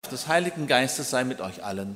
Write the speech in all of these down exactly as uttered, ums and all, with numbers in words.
des Heiligen Geistes sei mit euch allen.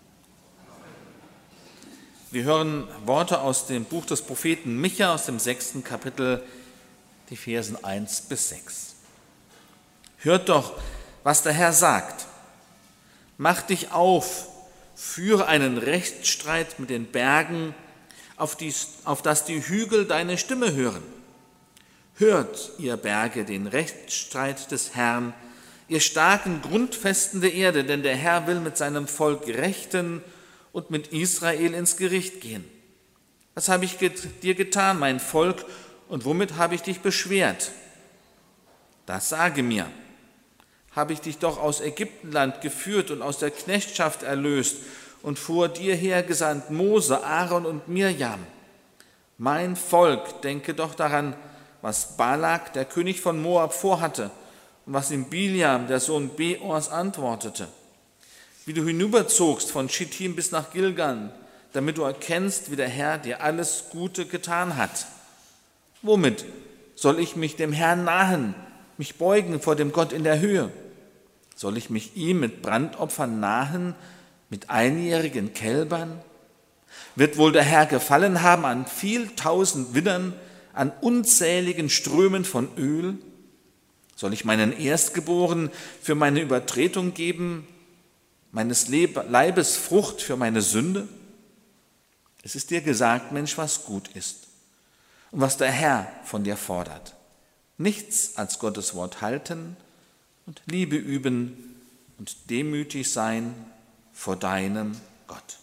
Wir hören Worte aus dem Buch des Propheten Micha aus dem sechsten Kapitel, die Versen eins bis sechs. Hört doch, was der Herr sagt. Mach dich auf, führe einen Rechtsstreit mit den Bergen, auf, die, auf dass die Hügel deine Stimme hören. Hört, ihr Berge, den Rechtsstreit des Herrn, ihr starken Grundfesten der Erde, denn der Herr will mit seinem Volk rechten und mit Israel ins Gericht gehen. Was habe ich get- dir getan, mein Volk, und womit habe ich dich beschwert? Das sage mir. Habe ich dich doch aus Ägyptenland geführt und aus der Knechtschaft erlöst und vor dir hergesandt Mose, Aaron und Mirjam. Mein Volk, denke doch daran, was Balak, der König von Moab, vorhatte und was ihm Biliam, der Sohn Beors, antwortete. Wie du hinüberzogst von Schittim bis nach Gilgal, damit du erkennst, wie der Herr dir alles Gute getan hat. Womit soll ich mich dem Herrn nahen, mich beugen vor dem Gott in der Höhe? Soll ich mich ihm mit Brandopfern nahen, mit einjährigen Kälbern? Wird wohl der Herr gefallen haben an viel tausend Widdern, an unzähligen Strömen von Öl? Soll ich meinen Erstgeborenen für meine Übertretung geben, meines Leibes Frucht für meine Sünde? Es ist dir gesagt, Mensch, was gut ist und was der Herr von dir fordert. Nichts als Gottes Wort halten und Liebe üben und demütig sein vor deinem Gott.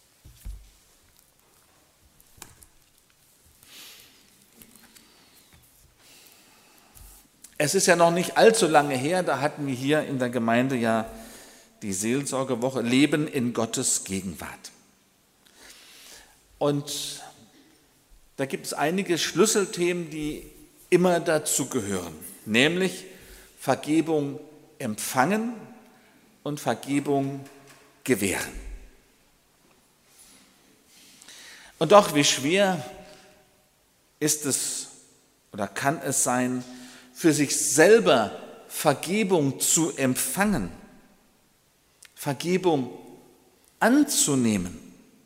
Es ist ja noch nicht allzu lange her, da hatten wir hier in der Gemeinde ja die Seelsorgewoche Leben in Gottes Gegenwart. Und da gibt es einige Schlüsselthemen, die immer dazu gehören, nämlich Vergebung empfangen und Vergebung gewähren. Und doch, wie schwer ist es oder kann es sein, für sich selber Vergebung zu empfangen, Vergebung anzunehmen.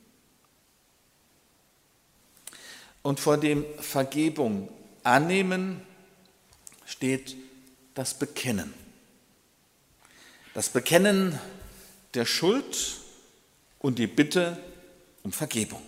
Und vor dem Vergebung annehmen steht das Bekennen. Das Bekennen der Schuld und die Bitte um Vergebung.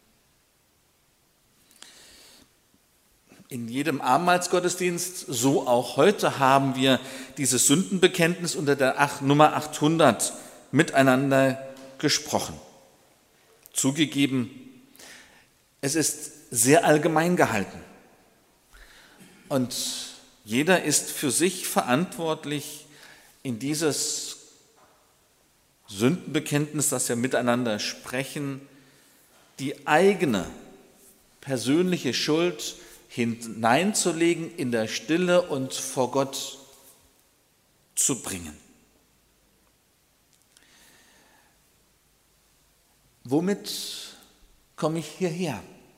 In jedem Abendmahlsgottesdienst, so auch heute, haben wir dieses Sündenbekenntnis unter der Nummer achthundert miteinander gesprochen. Zugegeben, es ist sehr allgemein gehalten und jeder ist für sich verantwortlich, in dieses Sündenbekenntnis, das wir miteinander sprechen, die eigene persönliche Schuld hineinzulegen, in der Stille und vor Gott zu bringen. Womit komme ich hierher?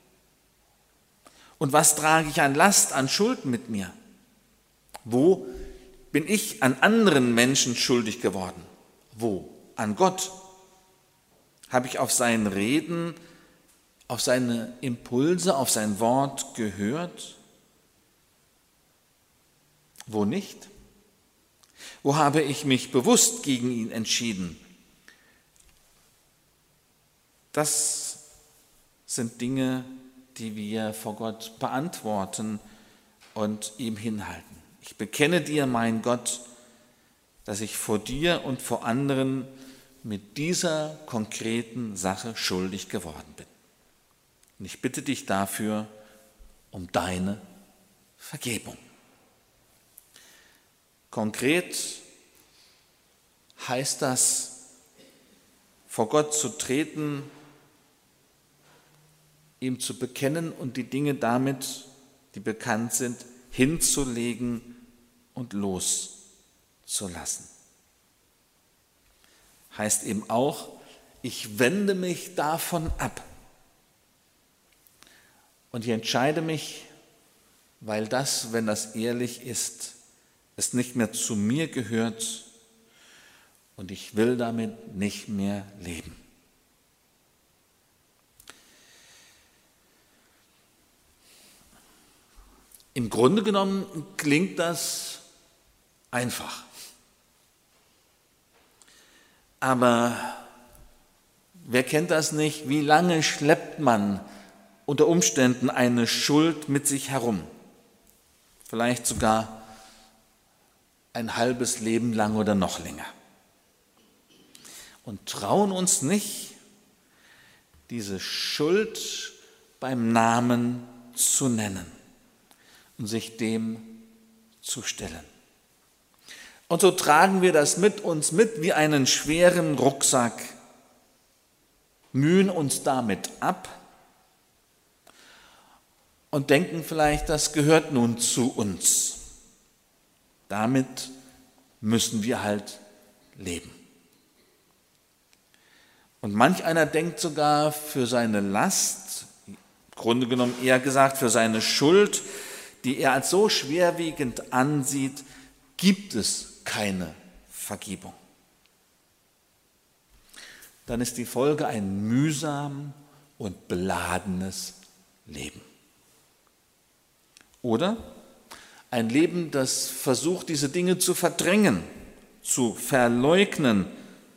Und was trage ich an Last, an Schuld mit mir? Wo bin ich an anderen Menschen schuldig geworden? Wo? An Gott. Habe ich auf sein Reden, auf seine Impulse, auf sein Wort gehört? Wo nicht? Wo habe ich mich bewusst gegen ihn entschieden? Das sind Dinge, die wir vor Gott beantworten und ihm hinhalten. Ich bekenne dir, mein Gott, dass ich vor dir und vor anderen mit dieser konkreten Sache schuldig geworden bin. Und ich bitte dich dafür um deine Vergebung. Konkret heißt das, vor Gott zu treten, ihm zu bekennen und die Dinge damit, die bekannt sind, hinzulegen und loszulassen. Heißt eben auch, ich wende mich davon ab und ich entscheide mich, weil das, wenn das ehrlich ist, es nicht mehr zu mir gehört und ich will damit nicht mehr leben. Im Grunde genommen klingt das einfach. Aber wer kennt das nicht? Wie lange schleppt man unter Umständen eine Schuld mit sich herum? Vielleicht sogar ein halbes Leben lang oder noch länger. Und trauen uns nicht, diese Schuld beim Namen zu nennen und sich dem zu stellen. Und so tragen wir das mit uns mit wie einen schweren Rucksack, mühen uns damit ab und denken vielleicht, das gehört nun zu uns. Damit müssen wir halt leben. Und manch einer denkt sogar, für seine Last, im Grunde genommen eher gesagt für seine Schuld, die er als so schwerwiegend ansieht, gibt es keine Vergebung. Dann ist die Folge ein mühsam und beladenes Leben. Oder ein Leben, das versucht, diese Dinge zu verdrängen, zu verleugnen.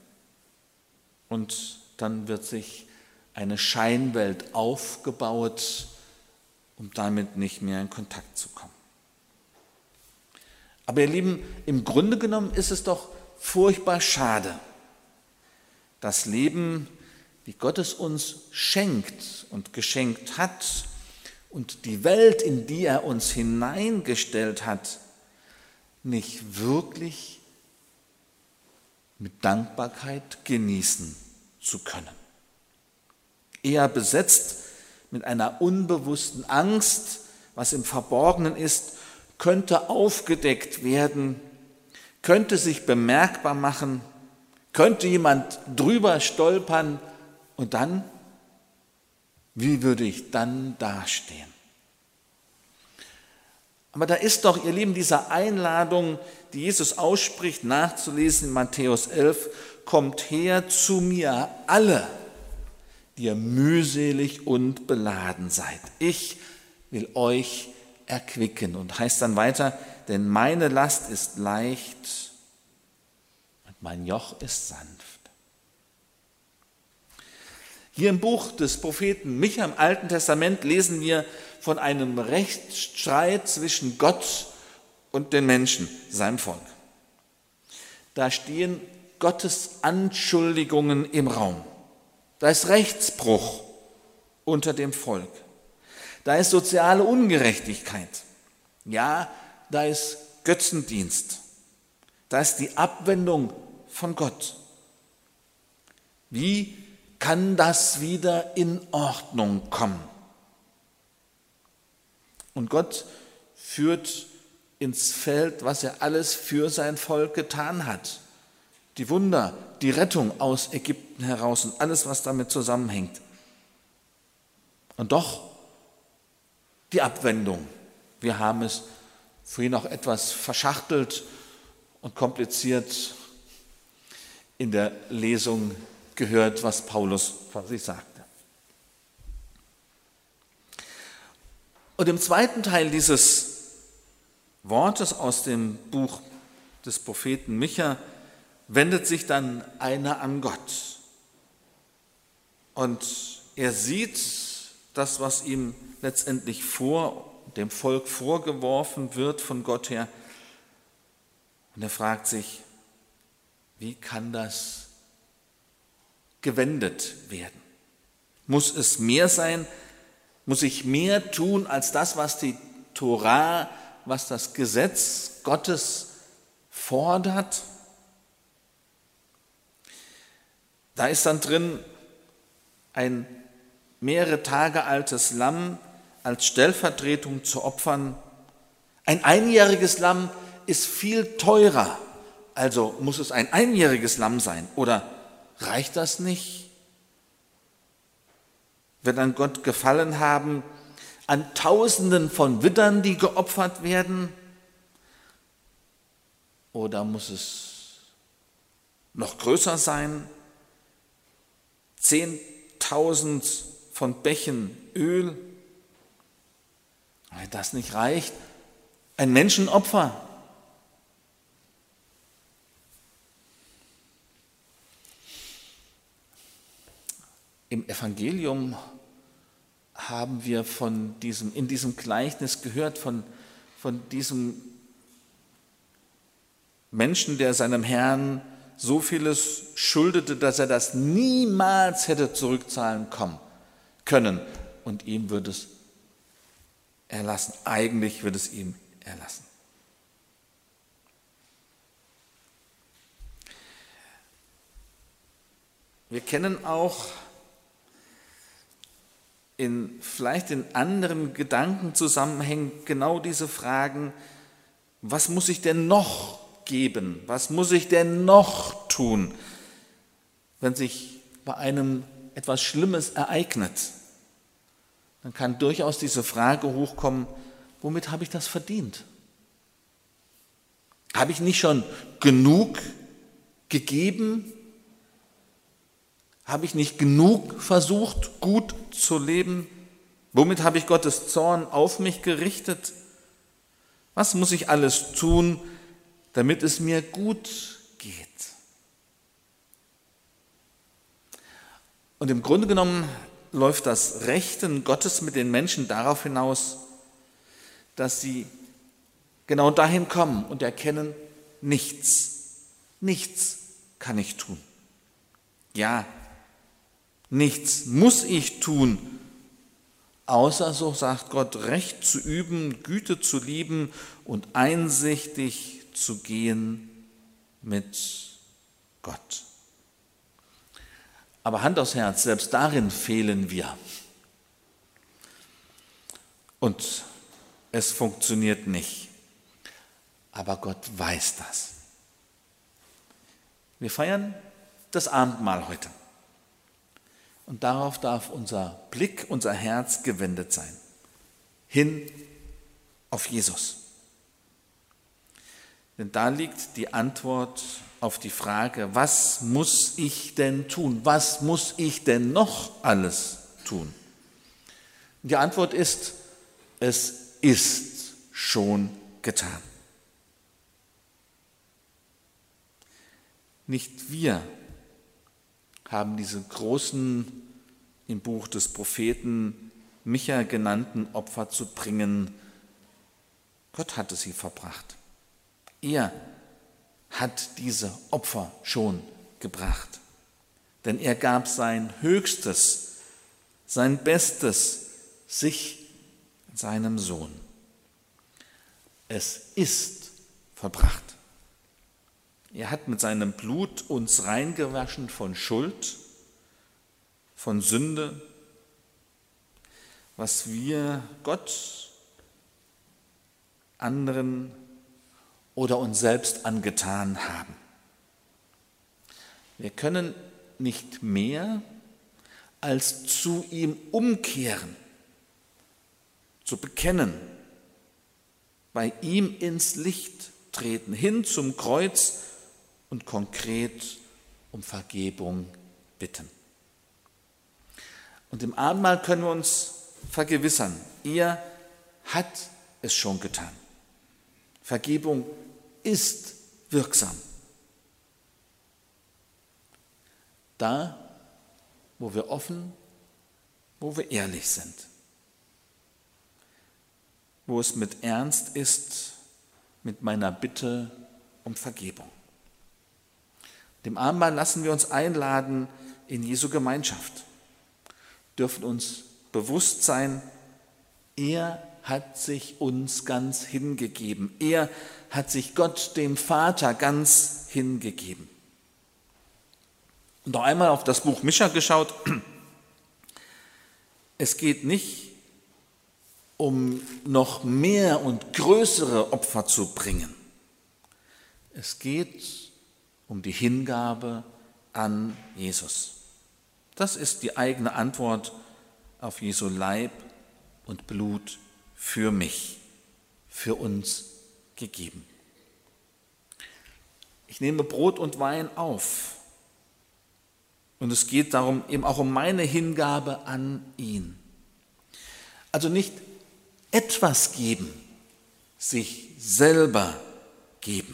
Und dann wird sich eine Scheinwelt aufgebaut, um damit nicht mehr in Kontakt zu kommen. Aber ihr Lieben, im Grunde genommen ist es doch furchtbar schade. Das Leben, wie Gott es uns schenkt und geschenkt hat und die Welt, in die er uns hineingestellt hat, nicht wirklich mit Dankbarkeit genießen zu können. Eher besetzt mit einer unbewussten Angst, was im Verborgenen ist, könnte aufgedeckt werden, könnte sich bemerkbar machen, könnte jemand drüber stolpern und dann, wie würde ich dann dastehen? Aber da ist doch, ihr Lieben, diese Einladung, die Jesus ausspricht, nachzulesen in Matthäus elf, kommt her zu mir alle, die ihr mühselig und beladen seid. Ich will euch erquicken. Und heißt dann weiter, denn meine Last ist leicht und mein Joch ist sanft. Hier im Buch des Propheten Micha im Alten Testament lesen wir von einem Rechtsstreit zwischen Gott und den Menschen, seinem Volk. Da stehen Gottes Anschuldigungen im Raum. Da ist Rechtsbruch unter dem Volk. Da ist soziale Ungerechtigkeit. Ja, da ist Götzendienst. Da ist die Abwendung von Gott. Wie kann das wieder in Ordnung kommen? Und Gott führt ins Feld, was er alles für sein Volk getan hat. Die Wunder, die Rettung aus Ägypten heraus und alles, was damit zusammenhängt. Und doch die Abwendung. Wir haben es vorhin auch etwas verschachtelt und kompliziert in der Lesung gehört, was Paulus von sich sagte. Und im zweiten Teil dieses Wortes aus dem Buch des Propheten Micha wendet sich dann einer an Gott. Und er sieht das, was ihm letztendlich vor dem Volk vorgeworfen wird von Gott her. Und er fragt sich, wie kann das gewendet werden? Muss es mehr sein? Muss ich mehr tun als das, was die Tora, was das Gesetz Gottes fordert? Da ist dann drin ein mehrere Tage altes Lamm als Stellvertretung zu opfern. Ein einjähriges Lamm ist viel teurer, also muss es ein einjähriges Lamm sein. Oder reicht das nicht? Wird an Gott gefallen haben an Tausenden von Widdern, die geopfert werden? Oder muss es noch größer sein? Zehntausend von Bächen Öl? Wenn das nicht reicht, ein Menschenopfer. Im Evangelium haben wir von diesem, in diesem Gleichnis gehört, von, von diesem Menschen, der seinem Herrn so vieles schuldete, dass er das niemals hätte zurückzahlen kommen können. Und ihm wird es erlassen. Eigentlich wird es ihm erlassen. Wir kennen auch in, vielleicht in anderen Gedankenzusammenhängen genau diese Fragen, was muss ich denn noch geben? Was muss ich denn noch tun, wenn sich bei einem etwas Schlimmes ereignet? Dann kann durchaus diese Frage hochkommen, womit habe ich das verdient? Habe ich nicht schon genug gegeben? Habe ich nicht genug versucht, gut zu leben? Womit habe ich Gottes Zorn auf mich gerichtet? Was muss ich alles tun, damit es mir gut geht? Und im Grunde genommen läuft das Rechten Gottes mit den Menschen darauf hinaus, dass sie genau dahin kommen und erkennen, nichts, nichts kann ich tun. Ja, nichts muss ich tun, außer, so sagt Gott, Recht zu üben, Güte zu lieben und einsichtig zu gehen mit Gott. Aber Hand aufs Herz, selbst darin fehlen wir. Und es funktioniert nicht. Aber Gott weiß das. Wir feiern das Abendmahl heute. Und darauf darf unser Blick, unser Herz gewendet sein. Hin auf Jesus. Denn da liegt die Antwort auf die Frage, was muss ich denn tun? Was muss ich denn noch alles tun? Und die Antwort ist, es ist schon getan. Nicht wir haben diese großen, im Buch des Propheten Micha genannten Opfer zu bringen. Gott hatte sie verbracht. Er hat diese Opfer schon gebracht. Denn er gab sein Höchstes, sein Bestes, sich, seinem Sohn. Es ist verbracht. Er hat mit seinem Blut uns reingewaschen von Schuld, von Sünde, was wir Gott, anderen oder uns selbst angetan haben. Wir können nicht mehr als zu ihm umkehren, zu bekennen, bei ihm ins Licht treten, hin zum Kreuz und konkret um Vergebung bitten. Und im Abendmahl können wir uns vergewissern, er hat es schon getan. Vergebung ist wirksam. Da, wo wir offen, wo wir ehrlich sind, wo es mit Ernst ist, mit meiner Bitte um Vergebung. Dem Abendmahl lassen wir uns einladen in Jesu Gemeinschaft, dürfen uns bewusst sein, er hat sich uns ganz hingegeben. Er hat sich Gott, dem Vater, ganz hingegeben. Und noch einmal auf das Buch Micha geschaut. Es geht nicht um noch mehr und größere Opfer zu bringen. Es geht um die Hingabe an Jesus. Das ist die eigene Antwort auf Jesu Leib und Blut für mich, für uns gegeben. Ich nehme Brot und Wein auf. Und es geht darum, eben auch um meine Hingabe an ihn. Also nicht etwas geben, sich selber geben.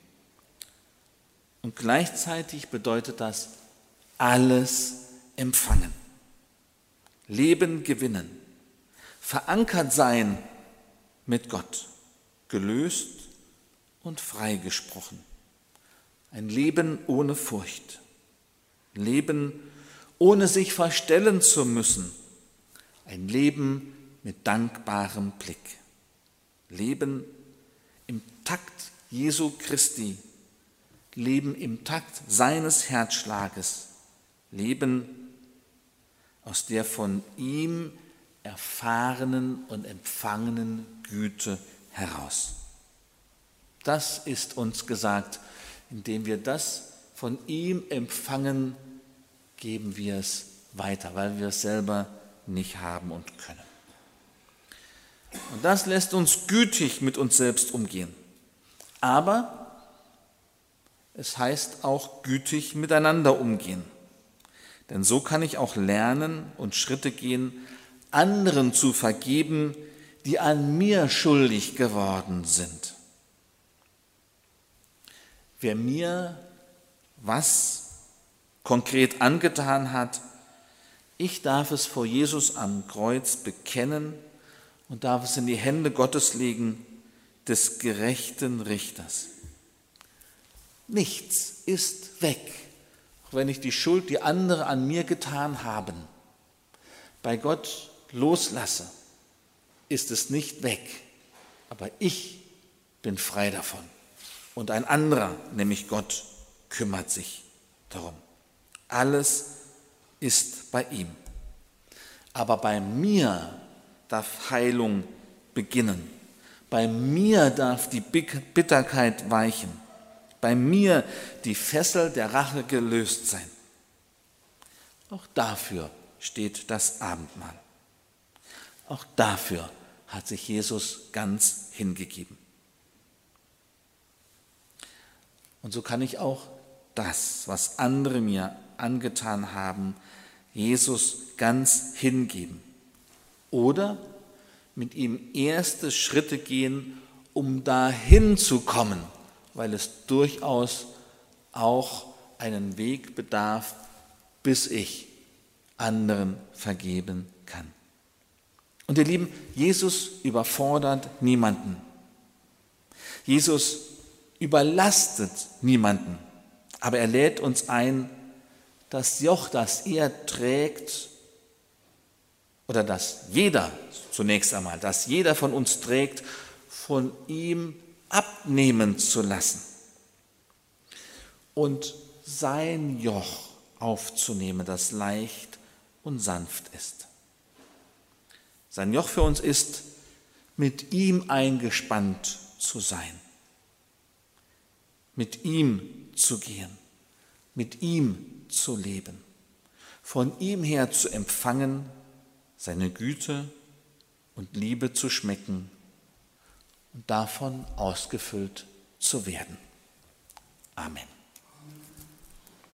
Und gleichzeitig bedeutet das alles empfangen. Leben gewinnen. Verankert sein mit Gott. Gelöst und freigesprochen. Ein Leben ohne Furcht. Leben ohne sich verstellen zu müssen. Ein Leben mit dankbarem Blick. Leben im Takt Jesu Christi. Leben im Takt seines Herzschlages. Leben aus der von ihm erfahrenen und empfangenen Güte heraus. Das ist uns gesagt. Indem wir das von ihm empfangen, geben wir es weiter, weil wir es selber nicht haben und können. Und das lässt uns gütig mit uns selbst umgehen. Aber es heißt auch gütig miteinander umgehen. Denn so kann ich auch lernen und Schritte gehen, anderen zu vergeben, die an mir schuldig geworden sind. Wer mir was konkret angetan hat, ich darf es vor Jesus am Kreuz bekennen und darf es in die Hände Gottes legen, des gerechten Richters. Nichts ist weg, auch wenn ich die Schuld, die andere an mir getan haben, bei Gott loslasse, ist es nicht weg, aber ich bin frei davon. Und ein anderer, nämlich Gott, kümmert sich darum. Alles ist bei ihm. Aber bei mir darf Heilung beginnen. Bei mir darf die Bitterkeit weichen. Bei mir die Fessel der Rache gelöst sein. Auch dafür steht das Abendmahl. Auch dafür hat sich Jesus ganz hingegeben. Und so kann ich auch das, was andere mir angetan haben, Jesus ganz hingeben. Oder mit ihm erste Schritte gehen, um dahin zu kommen, weil es durchaus auch einen Weg bedarf, bis ich anderen vergeben kann. Und ihr Lieben, Jesus überfordert niemanden. Jesus überlastet niemanden, aber er lädt uns ein, das Joch, das er trägt, oder das jeder zunächst einmal, das jeder von uns trägt, von ihm abnehmen zu lassen und sein Joch aufzunehmen, das leicht und sanft ist. Sein Joch für uns ist, mit ihm eingespannt zu sein. Mit ihm zu gehen, mit ihm zu leben, von ihm her zu empfangen, seine Güte und Liebe zu schmecken und davon ausgefüllt zu werden. Amen.